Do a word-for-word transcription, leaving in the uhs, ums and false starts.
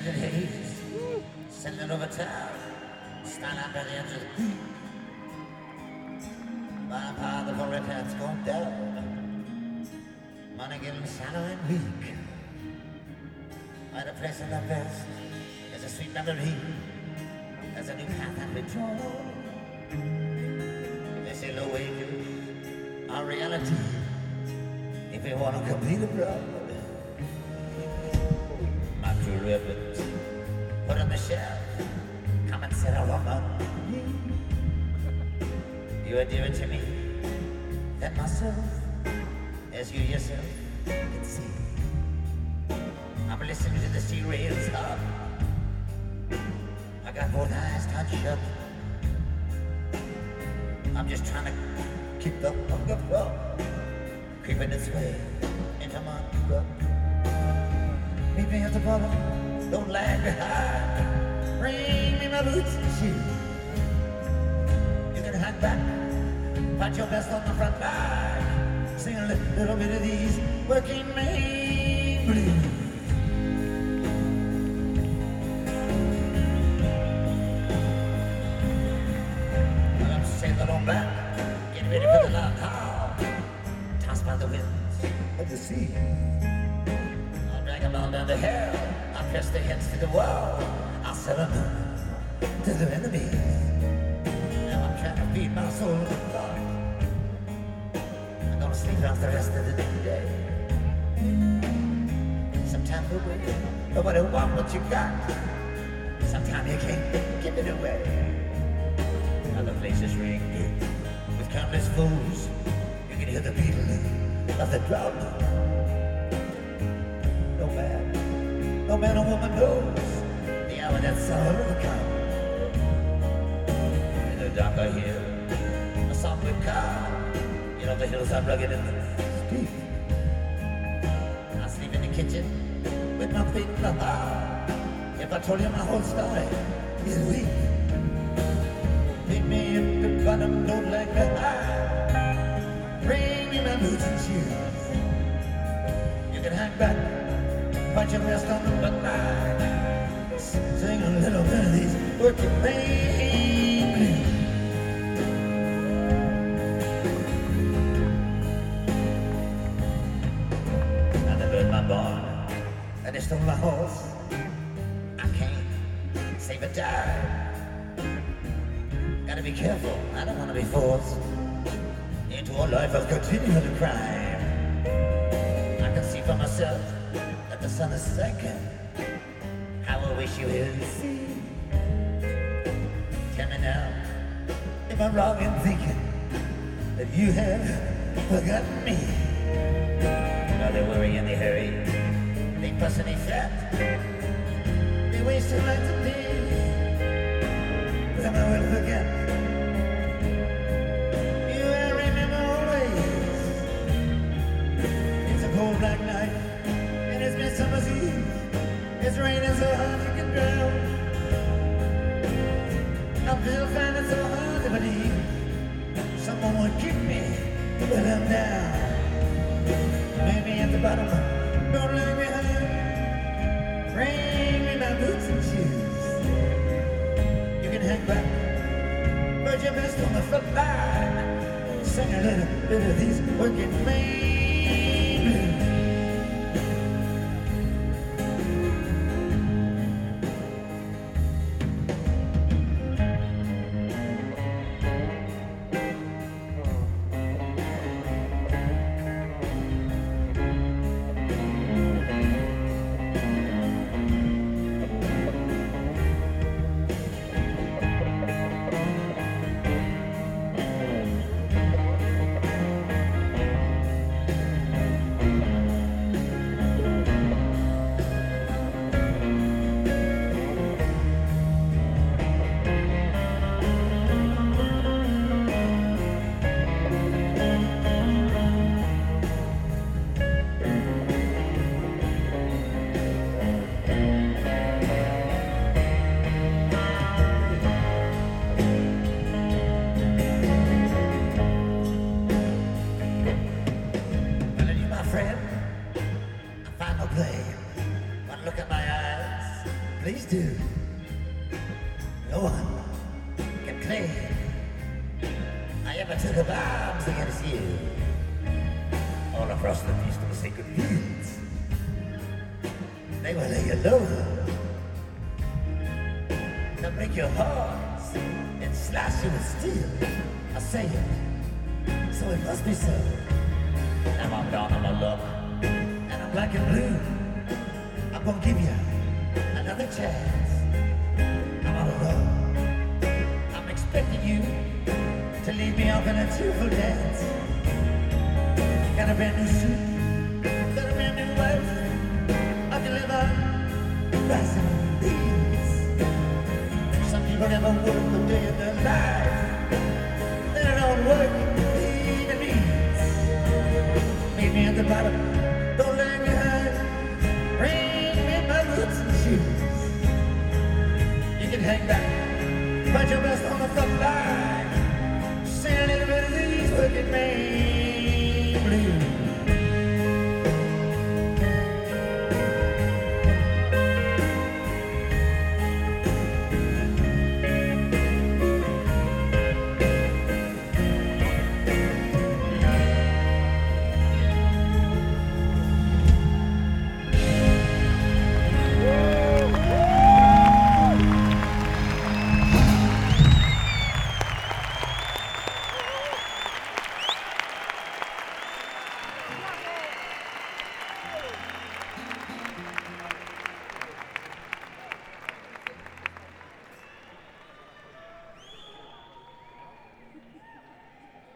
evening haze, sailing over town, stand out by the edge of the beat. My part of the red hat's gone down, money getting shallow and weak. At a place in the past, there's a sweet memory, there's a new path that we draw. This is the way to our reality, if we want to complete abroad. My true ribbons, put on the shelf, come and sit on my knee. You are dearer to me than myself, as you yourself can see. I'm listening to the sea rails up. I got both eyes tight shut. I'm just trying to keep the hunger from creeping its way into my gut. Meet me at the bottom, don't lag behind. Bring me my boots and shoes. You can hang back, fight your best on the front line. Sing a little, little bit of these working man blues. Well, I'm sailing on back, get ready for the long haul. Tossed by the winds of the sea. Come on down to hell, I press their heads to the wall. I'll surrender to their enemies. Now I'm trying to feed my soul with thought. I'm gonna sleep out the rest of the day. Sometimes the way nobody want what you got. Sometimes you can't give it away. Other places ring with countless fools. You can hear the beating of the drum. No man, no man or woman knows the hour that sorrow will come. In the dark I hear a song will come. You know the hills are rugged and steep. I sleep in the kitchen with my feet in the heart. If I told you my whole story, you'd weep. Meet me at the bottom, don't lag behind. Bring me my boots and shoes. You can hang back, put your rest on the front line. Sing a little bit of these working man blues. Now they burned my barn, and they stole my horse. I can't save a dime. Gotta be careful, I don't wanna be forced into a life of continual crime. I can see for myself the sun is sinking. How I wish you would see. Tell me now, am I wrong in thinking that you have forgotten me? Now they worry and they hurry, they fuss and they fret, they waste their lives and days. But am I will forget? You will remember always. It's a cold black night. It's Midsummer's Eve. It's raining so hard you can drown. I feel finding so hard to believe someone would keep me when I'm down. Maybe at the bottom, don't leave me behind. Bring me my boots and shoes. You can hang back, put your best on the front line. Sing a little bit of these working man blues. do. No one can claim I ever took up arms against you. All across the peaceful sacred fields, they will lay you low. They'll break your hearts and slash you with steel. I say it, so it must be so. Now I'm down on my luck, and I'm black and blue. I'm gonna give you another chance. I'm out of love. I'm expecting you to lead me off in a cheerful dance. Got a brand new suit, got a brand new wife. I can live on rice and beans. Some people never work a day in their life. They don't work even means. Meet me at the bottom